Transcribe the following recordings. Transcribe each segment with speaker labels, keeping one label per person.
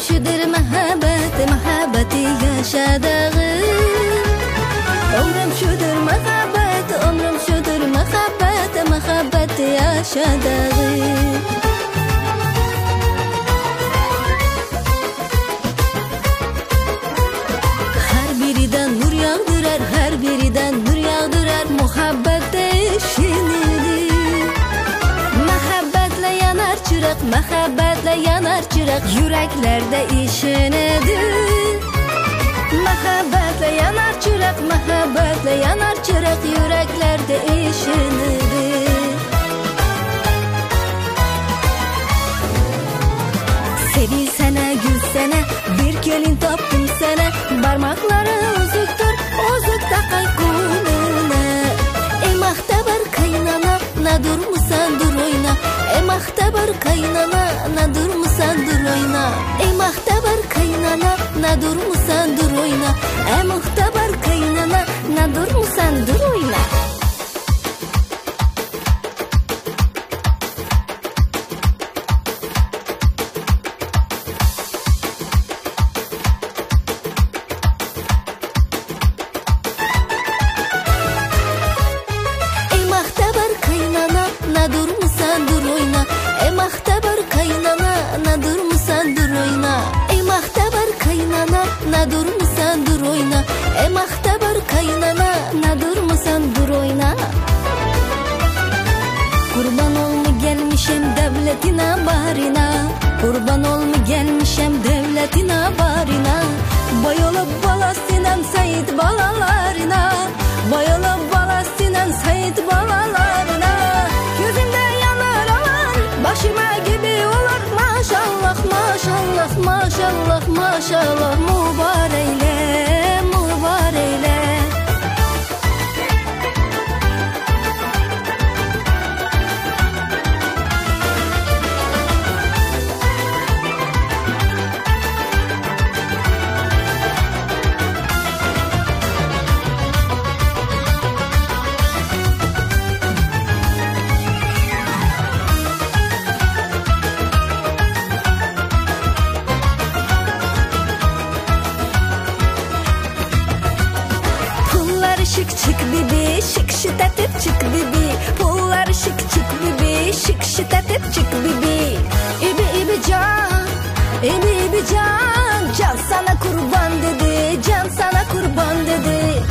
Speaker 1: şudur muhabbeti, muhabbeti yaşadığım. Ömrüm şudur muhabbeti, ömrüm şudur muhabbeti, muhabbeti yaşadığım. Her birinden nur yağdırar, her birinden nur yağdırar, muhabbet eşinidir. Muhabbetle yanar çırak, muhabbetle yanar çırak, yüreklerde işinidir. Muhabbetle yanar çırak, muhabbetle yanar çırak, yüreklerde işinidir. Sevilsene, gülsene, bir gelin taptım sana. Parmakları uzuktur, uzuk takay kuluna. Mahtabar kaynana, na durmusan dur oyna. Mahtabar kaynana, na durmusan dur oyna. Mahtabar kaynana, na durmusan dur oyna. Mahtabar kaynana, na durmusan dur oyna. Na durmusan dur oyna. Mahtabar kaynana, na durmusan dur oyna. Mahtabar kaynana, na durmusan dur oyna. Mahtabar kaynana, na durmusan dur oyna. Kurban olma gelmişem devletine barina. Kurban olma gelmişem devletine barina. Bayılıp balasinen Seyit balalarına. Bayılıp balasinen Seyit balalarına. Gözümde yanar alan, başıma gibi olur. Maşallah, maşallah, maşallah, maşallah, mübareyle, mübareyle. Şık çık bibi, şık şıtatıp çık bibi. Pullar şık çık bibi, şık şıtatıp çık bibi. İbi ibi can, ibi ibi can. Can sana kurban dedi, can sana kurban dedi.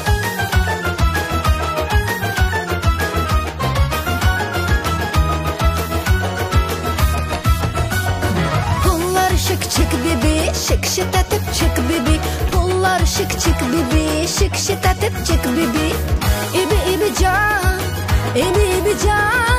Speaker 1: Pullar şık çık bibi, şık şıtatıp çık bibi. Pullar şık çık bibi, şık şıtatıp çık bibi. İbi ibi can, ibi ibi can.